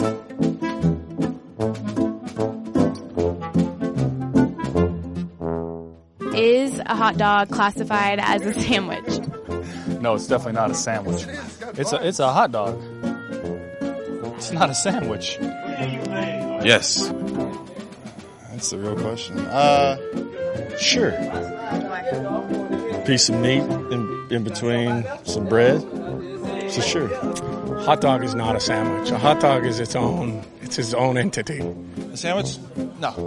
Is a hot dog classified as a sandwich? No, it's definitely not a sandwich. It's a hot dog. It's not a sandwich. Yes. That's the real question. Sure. Piece of meat in between some bread. So sure. Hot dog is not a sandwich. A hot dog is its own entity. A sandwich? No.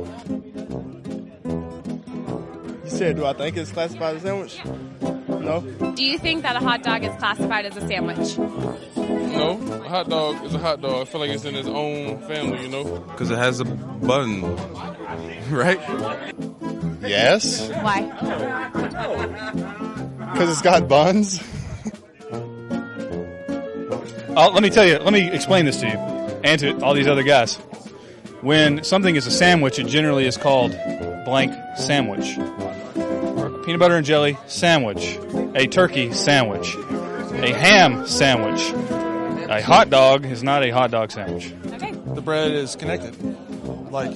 You said, do I think it's classified as a sandwich? No. Do you think that a hot dog is classified as a sandwich? No, a hot dog is a hot dog. I feel like it's in its own family, you know? Because it has a bun, right? Yes. Why? Because it's got buns. Let me explain this to you and to all these other guys. When something is a sandwich, it generally is called blank sandwich. Peanut butter and jelly sandwich. A turkey sandwich. A ham sandwich. A hot dog is not a hot dog sandwich. Okay. The bread is connected. Like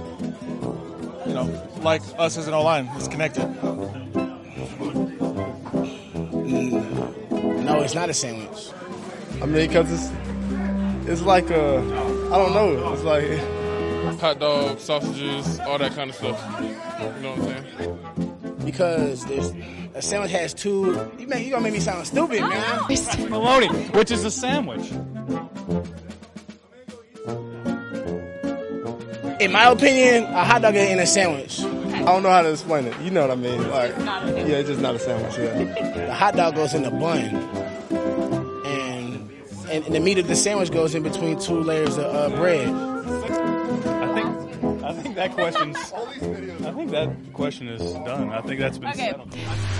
us as an O-line, it's connected. No, it's not a sandwich. I mean, because it's like I don't know. It's like Hot dogs, sausages, all that kind of stuff. You know what I'm saying? Because a sandwich has two. You gonna make me sound stupid, man. Maloney, which is a sandwich. In my opinion, a hot dog ain't a sandwich. I don't know how to explain it. You know what I mean? Like, yeah, it's just not a sandwich. Yeah. The hot dog goes in the bun, and the meat of the sandwich goes in between two layers of bread. I think that question is done. I think that's been settled.